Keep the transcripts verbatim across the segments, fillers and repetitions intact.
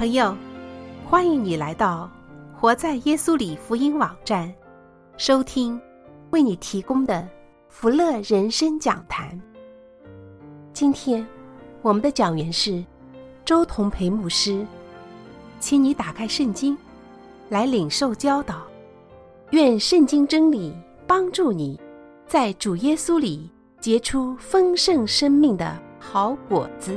朋友，欢迎你来到活在耶稣里福音网站，收听为你提供的福乐人生讲坛。今天我们的讲员是周同培牧师，请你打开圣经来领受教导，愿圣经真理帮助你在主耶稣里结出丰盛生命的好果子。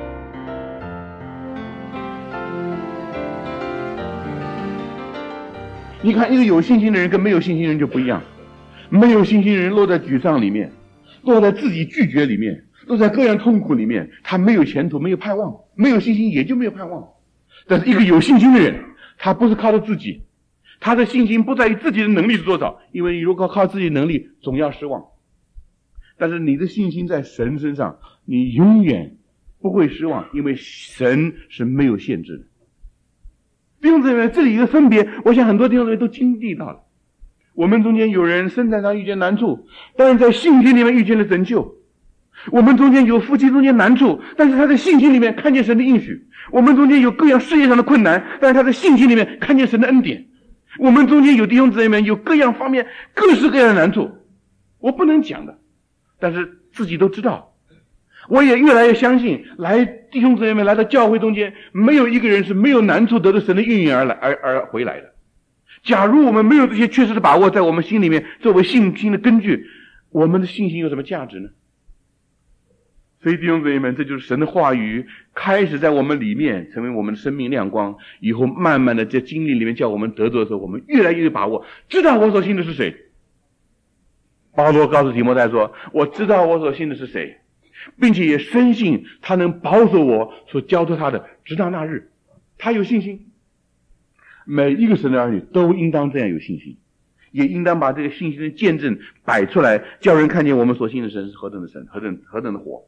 你看，一个有信心的人跟没有信心的人就不一样。没有信心的人落在沮丧里面，落在自己拒绝里面，落在各样痛苦里面，他没有前途，没有盼望，没有信心也就没有盼望。但是一个有信心的人，他不是靠着自己，他的信心不在于自己的能力是多少，因为你如果靠自己的能力总要失望。但是你的信心在神身上，你永远不会失望，因为神是没有限制的。弟兄姊妹，这里一个分别，我想很多弟兄姊妹都经历到了。我们中间有人生产上遇见难处，但是在信心里面遇见了拯救。我们中间有夫妻中间难处，但是他在信心里面看见神的应许。我们中间有各样事业上的困难，但是他在信心里面看见神的恩典。我们中间有弟兄姊妹有各样方面各式各样的难处，我不能讲的，但是自己都知道。我也越来越相信，来弟兄姊妹们来到教会中间，没有一个人是没有难处得到神的应允而来而而回来的。假如我们没有这些确实的把握在我们心里面作为信心的根据，我们的信心有什么价值呢？所以弟兄姊妹们，这就是神的话语开始在我们里面成为我们的生命亮光，以后慢慢的在经历里面叫我们得着的时候，我们越来越有把握，知道我所信的是谁。保罗告诉提摩太说，我知道我所信的是谁，并且也深信他能保守我所交托他的直到那日。他有信心，每一个神的儿女都应当这样有信心，也应当把这个信心的见证摆出来，叫人看见我们所信的神是何等的神，何等何等的活。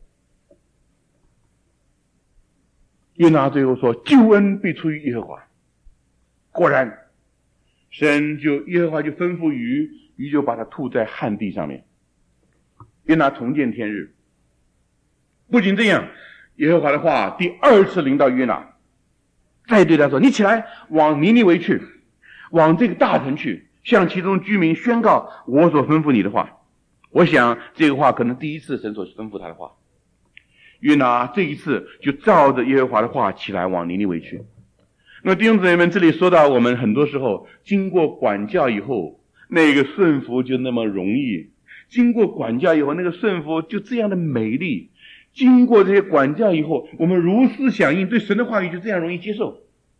约拿最后说，救恩必出于耶和华。果然神就耶和华就吩咐鱼，鱼就把它吐在旱地上面。约拿重见天日。不仅这样，耶和华的话第二次临到约拿，再对他说，你起来往尼尼微去，往这个大城去，向其中居民宣告我所吩咐你的话。我想这个话可能第一次神所吩咐他的话。约拿这一次就照着耶和华的话起来往尼尼微去。那么弟兄姊妹们，这里说到我们很多时候经过管教以后，那个顺服就那么容易，经过管教以后那个顺服就这样的美丽，经过这些管教以后，我们如思响应，对神的话语就这样容易接受。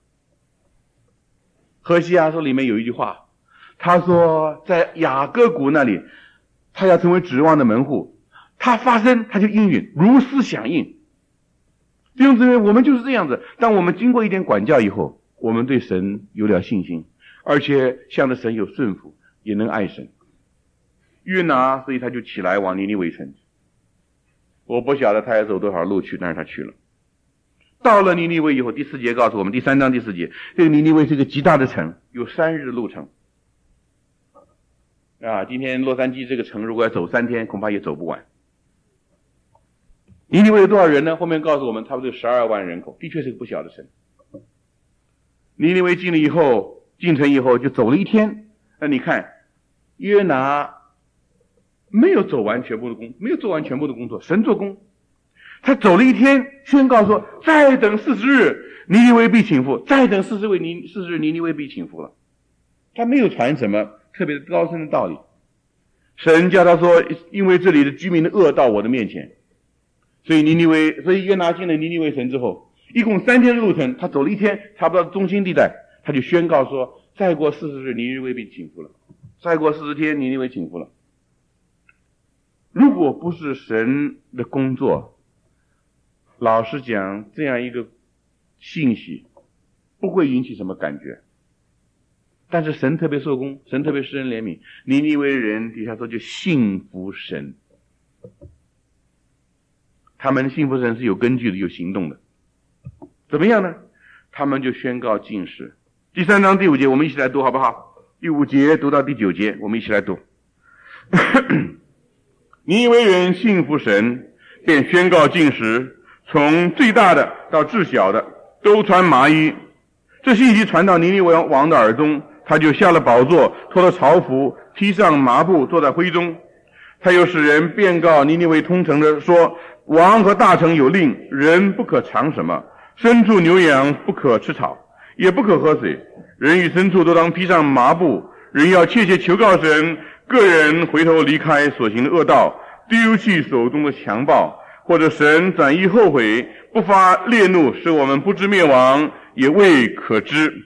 何西阿书里面有一句话，他说在雅各谷那里他要成为指望的门户，他发声他就应允，如思响应。弟兄姊妹，我们就是这样子，当我们经过一点管教以后，我们对神有了信心，而且向着神有顺服，也能爱神。约拿所以他就起来往尼尼微城。我不晓得他要走多少路去，但是他去了。到了尼尼微以后，第四节告诉我们，第三章第四节，这个尼尼微是一个极大的城，有三日的路程。啊，今天洛杉矶这个城如果要走三天，恐怕也走不完。尼尼微有多少人呢？后面告诉我们，差不多有十二万人口，的确是个不小的城。尼尼微进了以后，进城以后就走了一天。那你看，约拿没有走完全部的工，没有做完全部的工作，神做工。他走了一天，宣告说，再等四十日，尼尼微必倾覆；再等四十位尼四十日，尼尼微必倾覆了。他没有传什么特别高深的道理。神叫他说，因为这里的居民的恶到我的面前，所以尼尼微，所以约拿进了尼尼微城之后，一共三天的路程，他走了一天，差不多中心地带，他就宣告说，再过四十日，尼尼微必倾覆了；再过四十天，尼尼微倾覆了。如果不是神的工作，老实讲，这样一个信息不会引起什么感觉。但是神特别受工，神特别施恩怜悯，尼尼微人底下说就信服神。他们信服神是有根据的，有行动的。怎么样呢？他们就宣告禁食。第三章第五节我们一起来读好不好？第五节读到第九节我们一起来读。尼尼微人信服神，便宣告禁食，从最大的到至小的都穿麻衣， 这信息传到尼尼微王的耳中，他就下了宝座，脱了朝服，披上麻布，坐在灰中。他又使人便告尼尼微通城的说，王和大臣有令，人不可尝什么，牲畜牛羊不可吃草，也不可喝水，人与牲畜都当披上麻布，人要切切求告神，个人回头离开所行的恶道，丢弃手中的强暴，或者神转意后悔，不发烈怒，使我们不知灭亡，也未可知。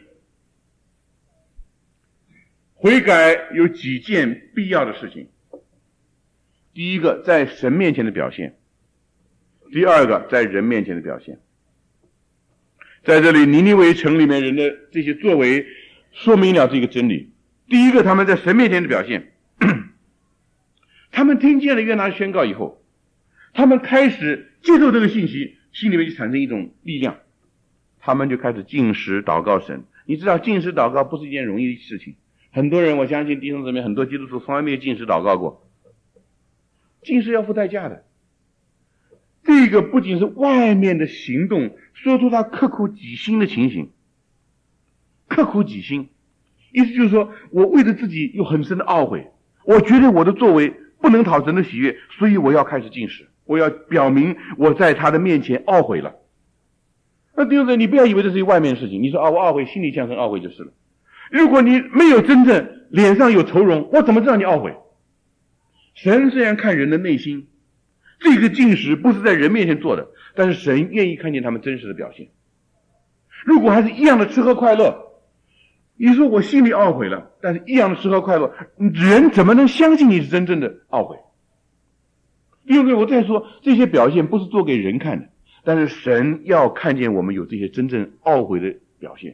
悔改有几件必要的事情。第一个，在神面前的表现；第二个，在人面前的表现。在这里，尼尼微城里面人的这些作为说明了这个真理。第一个，他们在神面前的表现，他们听见了约拿宣告以后，他们开始接受这个信息，心里面就产生一种力量，他们就开始禁食祷告神。你知道禁食祷告不是一件容易的事情，很多人，我相信弟兄姊妹，很多基督徒从来没有禁食祷告过，禁食要付代价的。这个不仅是外面的行动，说出他刻苦己心的情形。刻苦己心，意思就是说，我为了自己有很深的懊悔，我觉得我的作为不能讨神的喜悦，所以我要开始禁食，我要表明我在他的面前懊悔了。那弟兄姊妹，你不要以为这是一外面的事情，你说啊，我懊悔，心里向神懊悔就是了。如果你没有真正脸上有愁容，我怎么知道你懊悔？神虽然看人的内心，这个禁食不是在人面前做的，但是神愿意看见他们真实的表现。如果还是一样的吃喝快乐，你说我心里懊悔了，但是一样的吃喝快乐，人怎么能相信你是真正的懊悔？因为我再说，这些表现不是做给人看的，但是神要看见我们有这些真正懊悔的表现。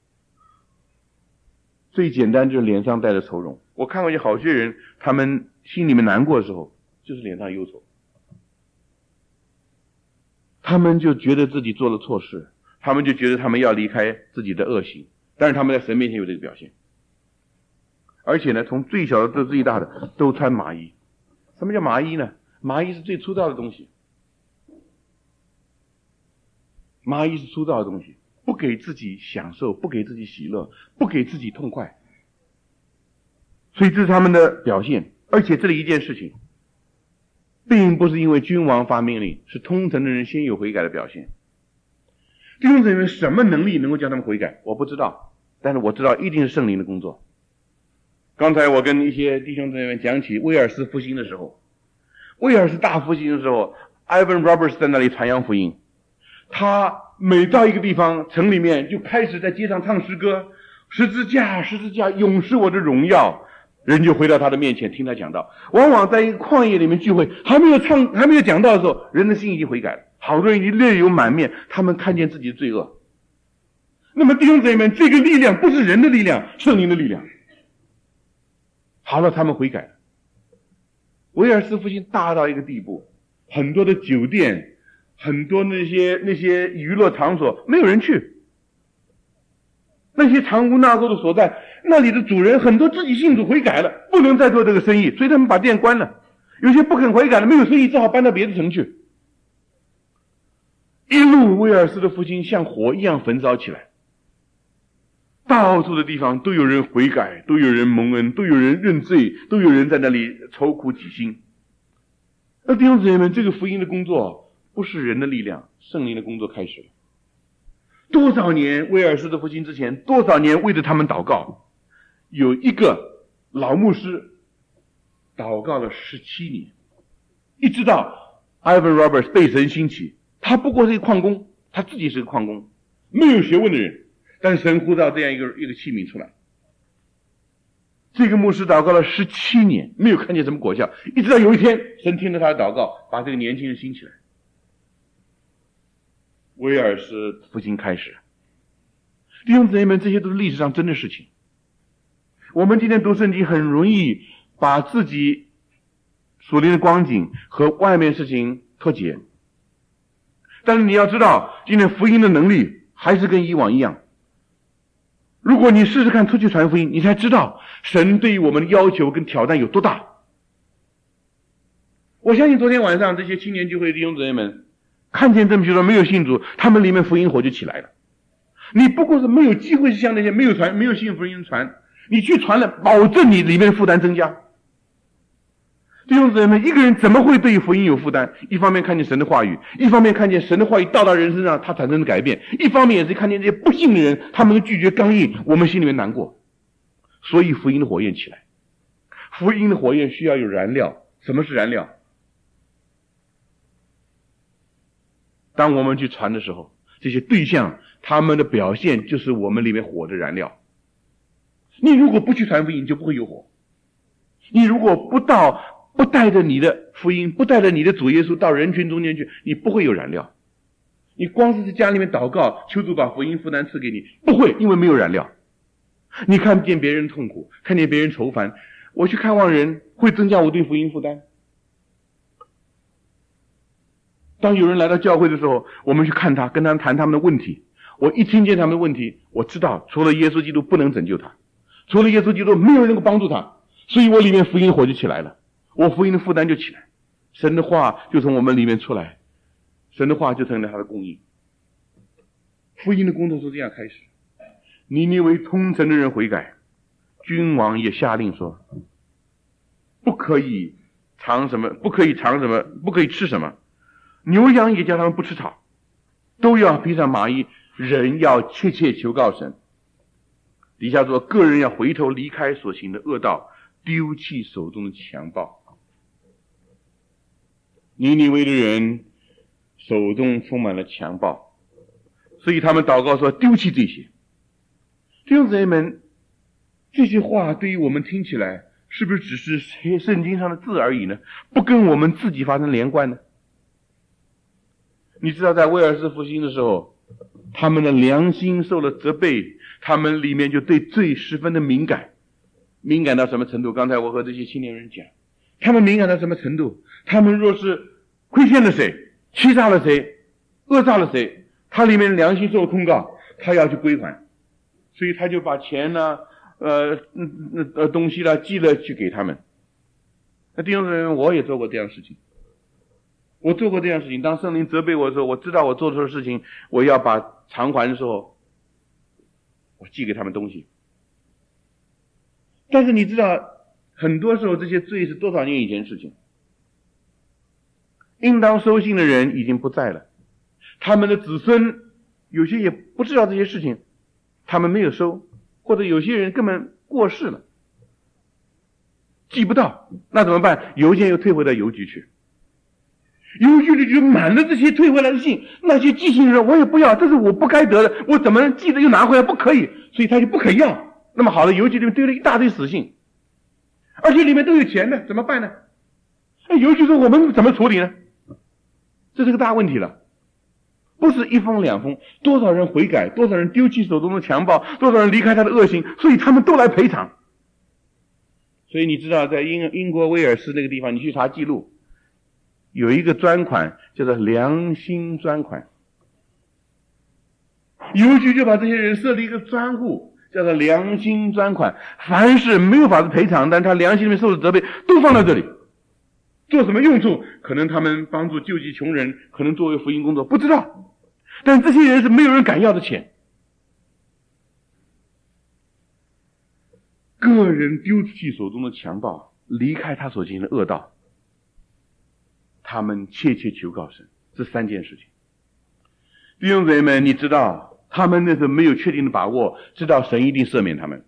最简单就是脸上带着愁容。我看过有好些人，他们心里面难过的时候，就是脸上忧愁，他们就觉得自己做了错事，他们就觉得他们要离开自己的恶行，但是他们在神面前有这个表现。而且呢，从最小的到最大的都穿麻衣。什么叫麻衣呢？麻衣是最粗糙的东西，麻衣是粗糙的东西，不给自己享受，不给自己喜乐，不给自己痛快，所以这是他们的表现。而且这里一件事情，并不是因为君王发命令，是通城的人先有悔改的表现。弟兄姊妹，什么能力能够叫他们悔改？我不知道，但是我知道一定是圣灵的工作。刚才我跟一些弟兄姊妹讲起威尔斯复兴的时候，威尔斯大复兴的时候 ，Ivan Roberts 在那里传扬福音。他每到一个地方，城里面就开始在街上唱诗歌，十字架，十字架，永是我的荣耀。人就回到他的面前听他讲道。往往在一个旷野里面聚会，还没有唱，还没有讲道的时候，人的心已经悔改了，好多人已经泪流满面，他们看见自己的罪恶。那么弟兄姊妹们，这个力量不是人的力量，圣灵的力量。好了，他们悔改了。威尔斯复兴大到一个地步，很多的酒店，很多那些那些娱乐场所没有人去，那些藏污纳垢的所在，那里的主人很多自己信主悔改了，不能再做这个生意，所以他们把店关了。有些不肯悔改的，没有生意，只好搬到别的城去。一路威尔斯的复兴像火一样焚烧起来，到处的地方都有人悔改，都有人蒙恩，都有人认罪，都有人在那里愁苦己心。那弟兄姊妹们，这个福音的工作不是人的力量，圣灵的工作开始了。多少年威尔斯的复兴之前，多少年为着他们祷告，有一个老牧师祷告了十七年，一直到 Ivan Roberts 被神兴起，他不过是一个矿工，他自己是个矿工，没有学问的人，但神呼召这样一个一个器皿出来。这个牧师祷告了十七年，没有看见什么果效，一直到有一天，神听了他的祷告，把这个年轻人兴起来。威尔斯复兴开始。弟兄姊妹们，这些都是历史上真的事情。我们今天读圣经很容易把自己属灵的光景和外面事情脱节，但是你要知道，今天福音的能力还是跟以往一样。如果你试试看出去传福音，你才知道神对于我们的要求跟挑战有多大。我相信昨天晚上这些青年聚会的弟兄姊妹们看见这么许多没有信主，他们里面福音火就起来了。 你不过是没有机会向那些没有传、没有信福音传，你去传了，保证你里面的负担增加。弟兄姊妹们，一个人怎么会对福音有负担？一方面看见神的话语，一方面看见神的话语到达人身上，他产生的改变；一方面也是看见这些不信的人，他们的拒绝刚硬，我们心里面难过。所以福音的火焰起来，福音的火焰需要有燃料。什么是燃料？当我们去传的时候，这些对象他们的表现就是我们里面火的燃料。你如果不去传福音，就不会有火。你如果不到不带着你的福音，不带着你的主耶稣到人群中间去，你不会有燃料。你光是在家里面祷告，求主把福音负担赐给你，不会，因为没有燃料。你看见别人痛苦，看见别人愁烦，我去看望人，会增加我对福音负担。当有人来到教会的时候，我们去看他，跟他们谈他们的问题。我一听见他们的问题，我知道除了耶稣基督不能拯救他，除了耶稣基督没有人能够帮助他，所以我里面福音的火就起来了，我福音的负担就起来，神的话就从我们里面出来，神的话就成了他的供应。福音的工作是这样开始。尼尼微通城的人悔改，君王也下令说，不可以尝什么，不可以尝什么，不可以吃什么，牛羊也叫他们不吃草，都要披上麻衣，人要切切求告神。底下说，个人要回头离开所行的恶道，丢弃手中的强暴。尼尼微的人手中充满了强暴，所以他们祷告说丢弃这些。弟兄姊妹们，这些话对于我们听起来是不是只是圣经上的字而已呢？不跟我们自己发生连贯呢？你知道在威尔士复兴的时候，他们的良心受了责备，他们里面就对罪十分的敏感。敏感到什么程度？刚才我和这些青年人讲，他们敏感到什么程度？他们若是亏欠了谁，欺诈了谁，讹诈了谁，他里面良心受了控告，他要去归还，所以他就把钱呢、呃呃东西啦寄了去给他们。那弟兄姊妹，我也做过这样的事情，我做过这样的事情。当圣灵责备我的时候，我知道我做错的事情，我要把偿还的时候，我寄给他们东西。但是你知道，很多时候这些罪是多少年以前的事情，应当收信的人已经不在了，他们的子孙有些也不知道这些事情，他们没有收，或者有些人根本过世了，寄不到，那怎么办？邮件又退回到邮局去，邮局里就满了这些退回来的信，那些寄信人我也不要，这是我不该得的，我怎么能寄的又拿回来？不可以，所以他就不肯要。那么好了，邮局里面堆了一大堆死信，而且里面都有钱的，怎么办呢？哎，邮局说我们怎么处理呢？这是个大问题了。不是一封两封，多少人悔改，多少人丢弃手中的强暴，多少人离开他的恶行，所以他们都来赔偿。所以你知道在英英国威尔士那个地方，你去查记录，有一个专款叫做良心专款，邮局就把这些人设立一个专户，叫做良心专款，凡是没有法子赔偿，但他良心里面受的责备都放在这里，做什么用处？可能他们帮助救济穷人，可能作为福音工作，不知道。但这些人是没有人敢要的钱。个人丢弃手中的强暴，离开他所行的恶道，他们切切求告神，这三件事情。弟兄姊妹们，你知道他们那是没有确定的把握，知道神一定赦免他们。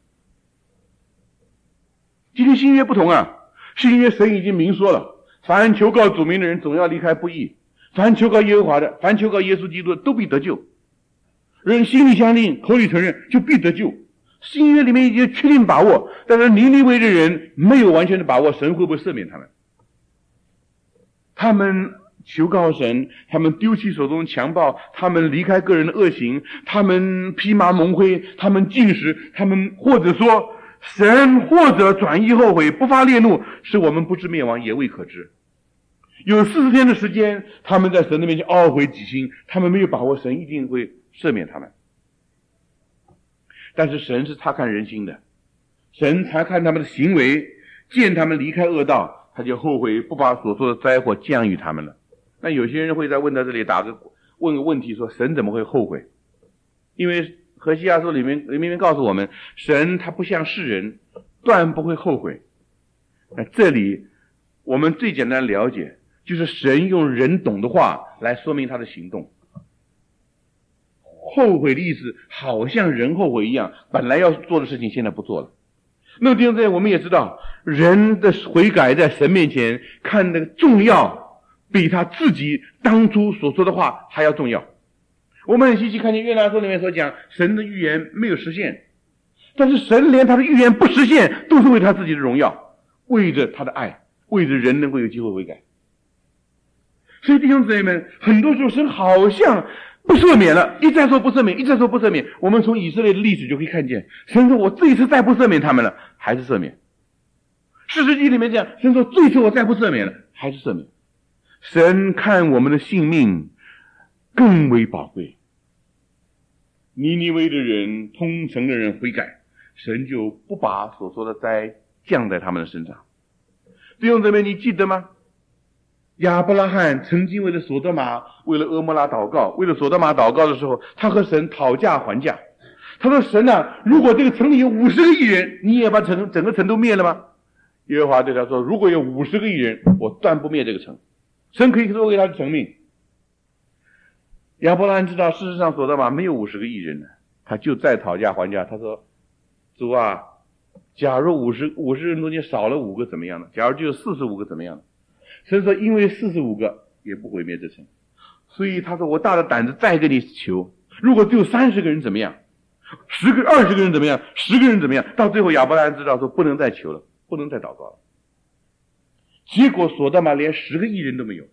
今天新约不同啊，新约神已经明说了，凡求告主名的人总要离开不义，凡求告耶和华的，凡求告耶稣基督的都必得救。人心里相信，口里承认，就必得救。新约里面已经确定把握，但是尼尼微的人没有完全的把握，神会不会赦免他们？他们求告神，他们丢弃手中的强暴，他们离开个人的恶行，他们披麻蒙灰，他们禁食，他们或者说神或者转意后悔，不发烈怒，使我们不致灭亡，也未可知。有四十天的时间，他们在神的面前懊悔己心，他们没有把握神一定会赦免他们。但是神是察看人心的，神察看他们的行为，见他们离开恶道，他就后悔，不把所说的灾祸降于他们了。那有些人会在问到这里打个问个问题，说神怎么会后悔？因为何西阿书里面里面告诉我们，神他不像世人，断不会后悔。那这里我们最简单的了解，就是神用人懂的话来说明他的行动。后悔的意思好像人后悔一样，本来要做的事情现在不做了。那么弟兄姊妹，我们也知道，人的悔改在神面前看的重要，比他自己当初所说的话还要重要。我们很稀奇看见约拿书里面所讲，神的预言没有实现，但是神连他的预言不实现，都是为他自己的荣耀，为着他的爱，为着人能够有机会悔改。所以弟兄姊妹们，很多时候神好像不赦免了，一再说不赦免，一再说不赦免。我们从以色列的历史就可以看见，神说我这一次再不赦免他们了，还是赦免。士师记里面讲，神说这一次我再不赦免了，还是赦免。神看我们的性命更为宝贵。尼尼微的人、通城的人悔改，神就不把所说的灾降在他们的身上。弟兄姊妹，你记得吗？亚伯拉罕曾经为了所多玛、为了俄摩拉祷告，为了所多玛祷告的时候，他和神讨价还价。他说：神啊，如果这个城里有五十个异人，你也把城整个城都灭了吗？耶和华对他说：如果有五十个异人，我断不灭这个城。神可以收回他的成命。亚伯拉罕知道，事实上所多玛没有五十个异人呢，他就再讨价还价。他说：主啊，假如五十五十人中间少了五个怎么样呢？假如就有四十五个怎么样呢？神说：因为四十五个也不毁灭这城，所以他说我大的胆子再跟你求，如果只有三十个人怎么样？十个、二十个人怎么样？十个人怎么样？到最后亚伯拉罕知道说不能再求了，不能再祷告了。结果所多玛连十个异人都没有，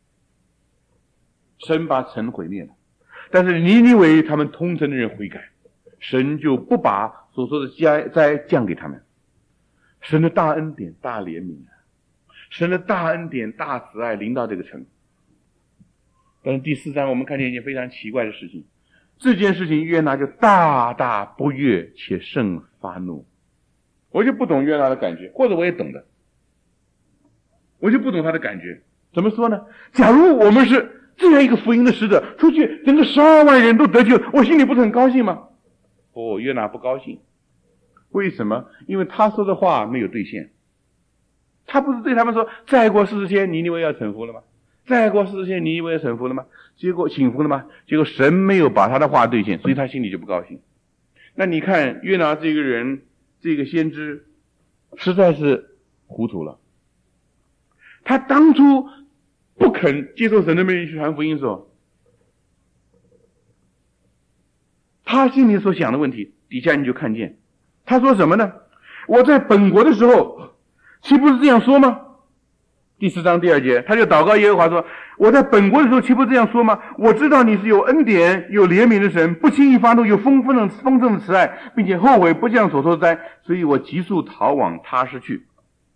神把城毁灭了。但是尼尼微他们通城的人悔改，神就不把所说的灾灾降给他们。神的大恩典、大怜悯，神的大恩典、大慈爱临到这个城。但是第四章我们看见一件非常奇怪的事情，这件事情约拿就大大不悦，且甚发怒。我就不懂约拿的感觉，或者我也懂的，我就不懂他的感觉。怎么说呢？假如我们是这样一个福音的使者，出去整个十二万人都得救，我心里不是很高兴吗？哦，约拿不高兴。为什么？因为他说的话没有兑现。他不是对他们说再过四十天尼尼微要臣服了吗？再过四十天尼尼微要臣服了吗？结果请服了吗？结果神没有把他的话兑现，所以他心里就不高兴。那你看约拿这个人，这个先知实在是糊涂了。他当初不肯接受神的命令去传福音的时候，他心里所想的问题底下你就看见他说什么呢？我在本国的时候岂不是这样说吗？第四章第二节，他就祷告耶和华说：我在本国的时候岂不是这样说吗？我知道你是有恩典有怜悯的神，不轻易发怒，有丰富的丰盛的慈爱，并且后悔不降所说的灾，所以我急速逃往他施去。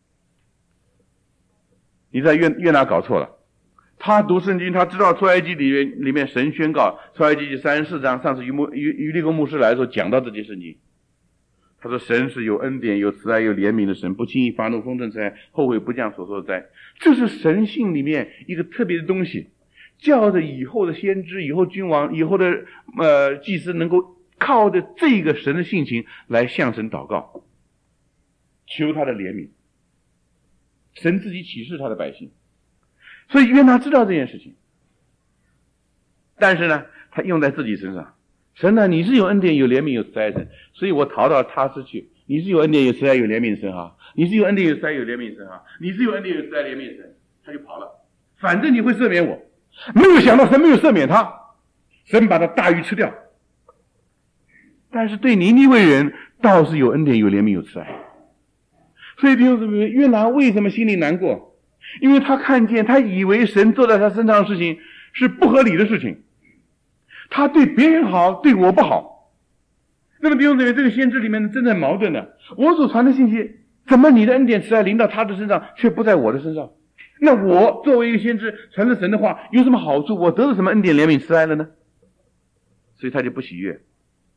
你在约约拿搞错了。他读圣经，他知道出埃及里面里面神宣告，出埃及记三十四章，上次于牧于于利公牧师来的时候讲到这节圣经。他说神是有恩典有慈爱有怜悯的神，不轻易发怒，丰盛慈爱，后悔不降所说的灾。这是神性里面一个特别的东西，叫着以后的先知、以后君王、以后的呃祭司能够靠着这个神的性情来向神祷告，求他的怜悯。神自己启示他的百姓，所以约拿知道这件事情，但是呢他用在自己身上。神呢，你是有恩典有怜悯有慈爱的神，所以我逃到他施去。你是有恩典有慈爱有怜悯的神哈，你是有恩典有慈爱有怜悯的神哈，你是有恩典有慈爱怜悯的神，他就跑了。反正你会赦免我，没有想到神没有赦免他，神把他大鱼吃掉。但是对尼尼微人倒是有恩典有怜悯有慈爱。所以弟兄姊妹，约拿为什么心里难过？因为他看见，他以为神做在他身上的事情是不合理的事情。他对别人好，对我不好。那么弟兄姊妹，这个先知里面真正矛盾的，我所传的信息，怎么你的恩典慈爱临到他的身上，却不在我的身上？那我作为一个先知传着神的话，有什么好处？我得了什么恩典怜悯慈爱了呢？所以他就不喜悦。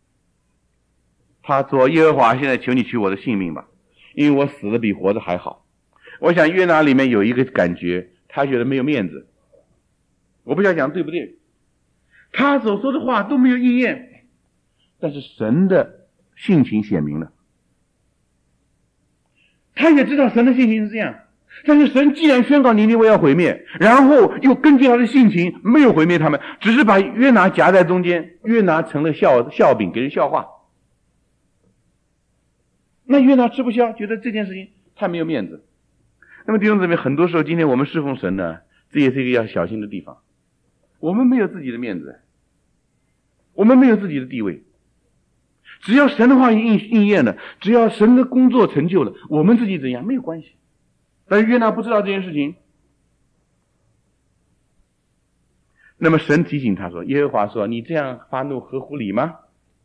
他说：耶和华，现在求你取我的性命吧，因为我死的比活的还好。我想约拿里面有一个感觉，他觉得没有面子。我不想讲对不对，他所说的话都没有应验。 但是神的性情显明了。他也知道神的性情是这样，但是神既然宣告尼尼微要毁灭，然后又根据他的性情没有毁灭他们，只是把约拿夹在中间，约拿成了笑笑柄，给人笑话。那约拿吃不消，觉得这件事情太没有面子。那么弟兄姊妹，很多时候今天我们侍奉神呢，这也是一个要小心的地方。我们没有自己的面子，我们没有自己的地位。只要神的话语应应验了，只要神的工作成就了，我们自己怎样没有关系。但是约拿不知道这件事情。那么神提醒他说，耶和华说，你这样发怒合乎理吗？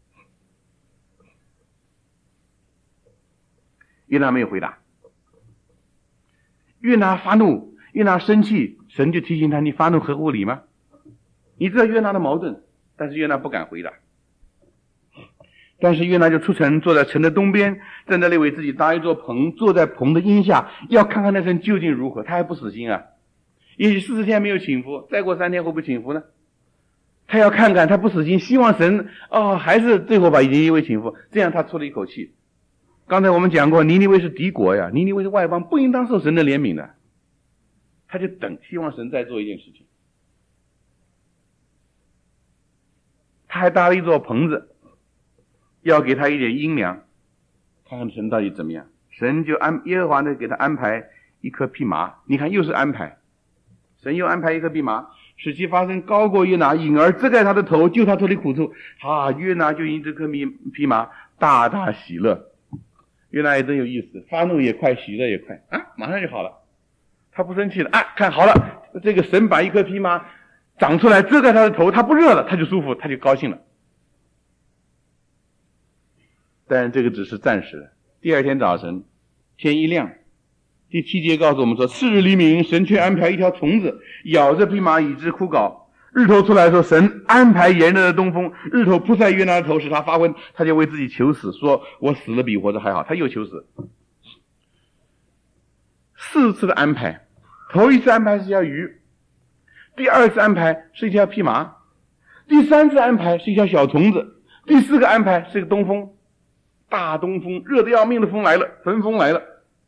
约拿没有回答。约拿发怒，约拿生气，神就提醒他，你发怒合乎理吗？你知道约拿的矛盾，但是约拿不敢回答。但是约拿就出城，坐在城的东边，站在那里为自己搭一座棚，坐在棚的荫下，要看看那神究竟如何。他还不死心啊，也许四十天没有请服，再过三天会不会请服呢？他要看看，他不死心，希望神哦还是最后把尼尼微请服，这样他出了一口气。刚才我们讲过，尼尼微是敌国呀，尼尼微是外邦，不应当受神的怜悯的。他就等，希望神再做一件事情。他还搭了一座棚子，要给他一点阴凉，看看神到底怎么样。神就安耶和华呢给他安排一颗蓖麻，你看又是安排，神又安排一颗蓖麻，使其发生高过约拿，引而遮盖他的头，救他脱离苦处。啊，约拿就因这颗蓖麻大大喜乐。约拿也真有意思，发怒也快，喜乐也快啊，马上就好了。他不生气了啊，看好了，这个神把一颗蓖麻长出来遮盖他的头，他不热了，他就舒服，他就高兴了。但这个只是暂时的。第二天早晨天一亮，第七节告诉我们说，次日黎明，神却安排一条虫子咬着蓖麻以致枯槁。日头出来的时候，神安排炎热的东风，日头扑在约拿的头，使他发昏，他就为自己求死，说我死了比活着还好。他又求死。四次的安排，头一次安排是一条鱼，第二次安排是一条蓖麻，第三次安排是一条小虫子，第四个安排是一个东风，大东风，热得要命的风来了，焚风来了。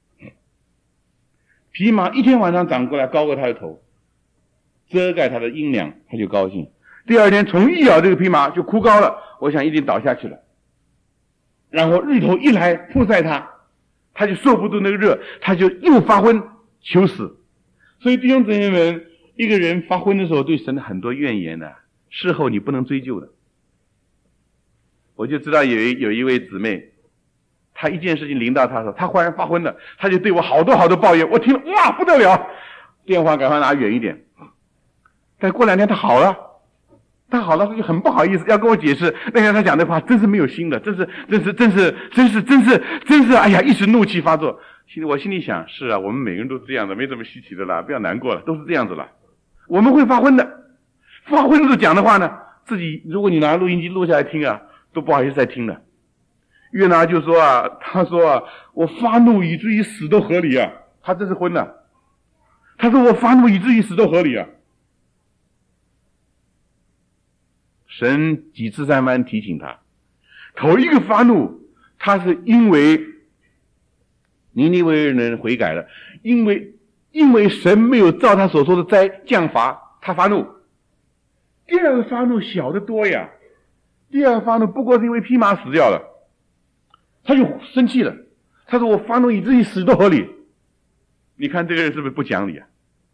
蓖麻一天晚上长过来，高过他的头，遮盖他的阴凉，他就高兴。第二天虫一咬这个蓖麻就枯槁了，我想一定倒下去了。然后日头一来曝晒他，他就受不住那个热，他就又发昏求死。所以弟兄姊妹们，一个人发昏的时候对神的很多怨言呢，事后你不能追究的。我就知道有一有一位姊妹，她一件事情临到她的时候，她忽然发昏了，她就对我好多好多抱怨，我听了哇不得了，电话赶快拿远一点。但过两天她好了，她好了，她就很不好意思要跟我解释，那天她讲的话真是没有心的，真是真是真是真是真是真是哎呀，一时怒气发作。心里我心里想，是啊，我们每个人都是这样的，没什么稀奇的啦，不要难过了，都是这样子了。我们会发昏的，发昏的时候讲的话呢，自己如果你拿录音机录下来听啊，都不好意思再听了。约拿就说啊，他说啊，我发怒以至于死都合理啊，他真是昏了。他说我发怒以至于死都合理啊。神几次三番提醒他，头一个发怒，他是因为尼尼微人悔改了，因为因为神没有照他所说的灾降罚，他发怒。第二个发怒小得多呀，第二个发怒不过是因为蓖麻死掉了，他就生气了。他说我发怒以至于死都合理。你看这个人是不是不讲理啊？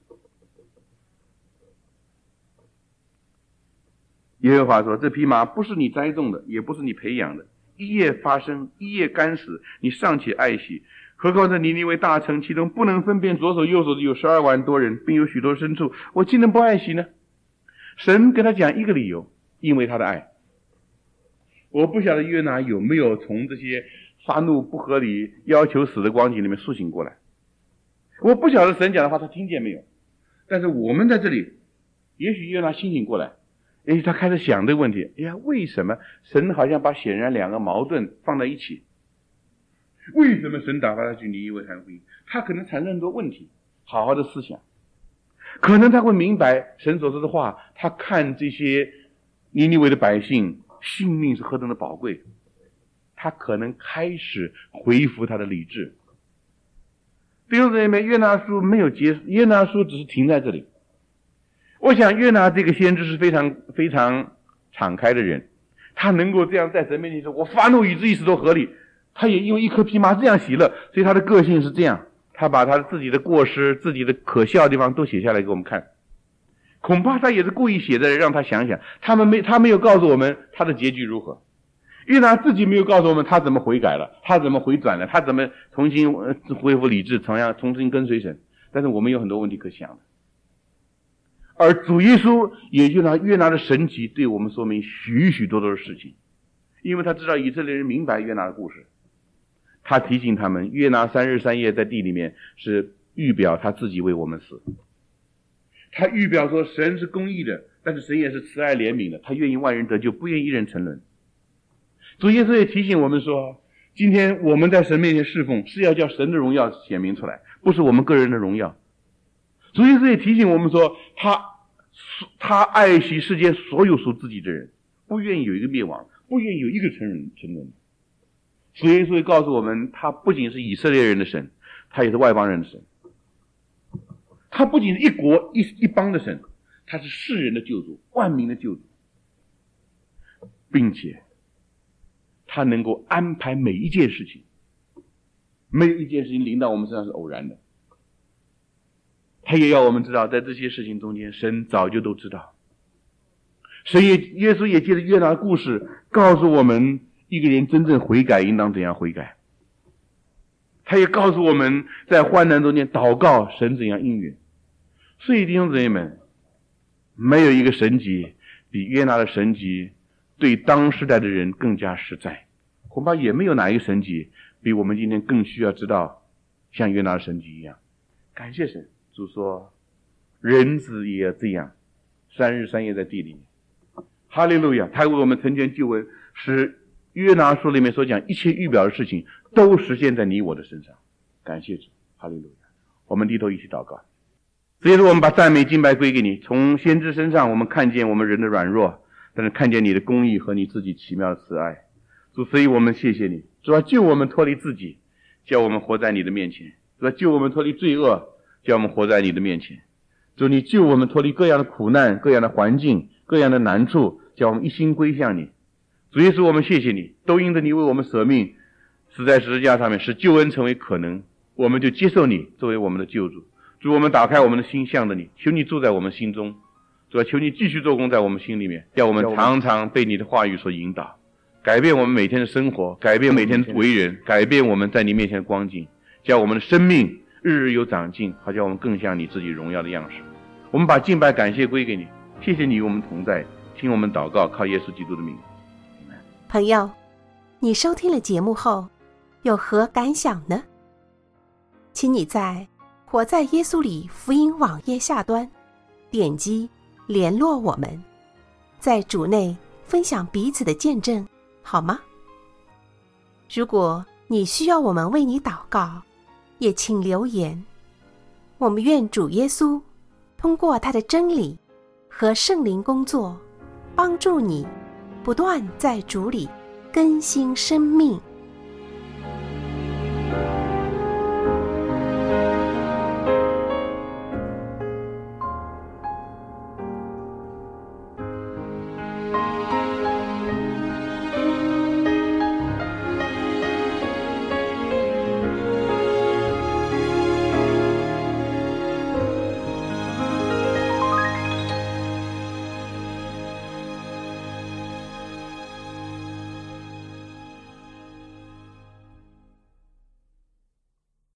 耶和华说，这匹马不是你栽种的，也不是你培养的，一夜发生，一夜干死，你尚且爱惜，何况这尼尼微大城，其中不能分辨左手右手的有十二万多人，并有许多牲畜，我竟能不爱惜呢？神跟他讲一个理由，因为他的爱。我不晓得约拿有没有从这些发怒不合理要求死的光景里面苏醒过来，我不晓得神讲的话他听见没有。但是我们在这里，也许约拿清醒过来，也许他开始想这个问题，哎呀，为什么神好像把显然两个矛盾放在一起？为什么神打发他去尼尼微传福音？他可能产生很多问题，好好的思想，可能他会明白神所说的话，他看这些尼尼微的百姓性命是何等的宝贵，他可能开始恢复他的理智。弟兄姊妹，约拿书没有结束，约拿书只是停在这里。我想约拿这个先知是非常非常敞开的人，他能够这样在神面前说我发怒以至于使都合理，他也因为一颗蓖麻这样喜乐，所以他的个性是这样，他把他自己的过失自己的可笑的地方都写下来给我们看。恐怕他也是故意写的，让他想想，他们没他没有告诉我们他的结局如何，约拿自己没有告诉我们他怎么悔改了，他怎么回转了，他怎么重新恢复理智，同样重新跟随神。但是我们有很多问题可想的，而主耶稣也就拿约拿的神奇对我们说明许许多多的事情，因为他知道以色列人明白约拿的故事，他提醒他们，约拿三日三夜在地里面是预表他自己为我们死，他预表说神是公义的，但是神也是慈爱怜悯的，他愿意万人得救，不愿意一人沉沦。主耶稣也提醒我们说，今天我们在神面前侍奉是要叫神的荣耀显明出来，不是我们个人的荣耀。主耶稣也提醒我们说，他他爱惜世间所有属自己的人，不愿意有一个灭亡，不愿意有一个沉沦沉沦。主耶稣也告诉我们，他不仅是以色列人的神，他也是外邦人的神。他不仅是一国一一邦的神，他是世人的救主，万民的救主，并且他能够安排每一件事情，没有一件事情临到我们身上是偶然的。他也要我们知道，在这些事情中间，神早就都知道。神也耶稣也借着约拿的故事告诉我们，一个人真正悔改应当怎样悔改。他也告诉我们，在患难中间祷告，神怎样应允。所以弟兄姊妹们，没有一个神迹比约拿的神迹对当时代的人更加实在，恐怕也没有哪一个神迹比我们今天更需要知道像约拿的神迹一样。感谢神，主说人子也要这样三日三夜在地里面。哈利路亚，他为我们成全救恩，使约拿书里面所讲一切预表的事情都实现在你我的身上。感谢主，哈利路亚。我们低头一起祷告。所以说我们把赞美敬拜归给你，从先知身上我们看见我们人的软弱，但是看见你的公义和你自己奇妙的慈爱。主，所以我们谢谢你，主要救我们脱离自己，叫我们活在你的面前，主要救我们脱离罪恶，叫我们活在你的面前。主，你救我们脱离各样的苦难，各样的环境，各样的难处，叫我们一心归向你。主耶稣，我们谢谢你，都因着你为我们舍命，死在十字架上面，使救恩成为可能，我们就接受你作为我们的救主。主，我们打开我们的心向着你，求你住在我们心中。主，求你继续做工在我们心里面，叫我们常常被你的话语所引导，改变我们每天的生活，改变每天的为人，改变我们在你面前的光景，叫我们的生命日日有长进，好叫我们更像你自己荣耀的样式。我们把敬拜感谢归给你，谢谢你与我们同在，听我们祷告，靠耶稣基督的名。 朋友，你收听了节目后有何感想呢？请你在活在耶稣里福音网页下端点击联络我们，在主内分享彼此的见证，好吗？如果你需要我们为你祷告，也请留言。我们愿主耶稣通过他的真理和圣灵工作，帮助你不断在主里更新生命。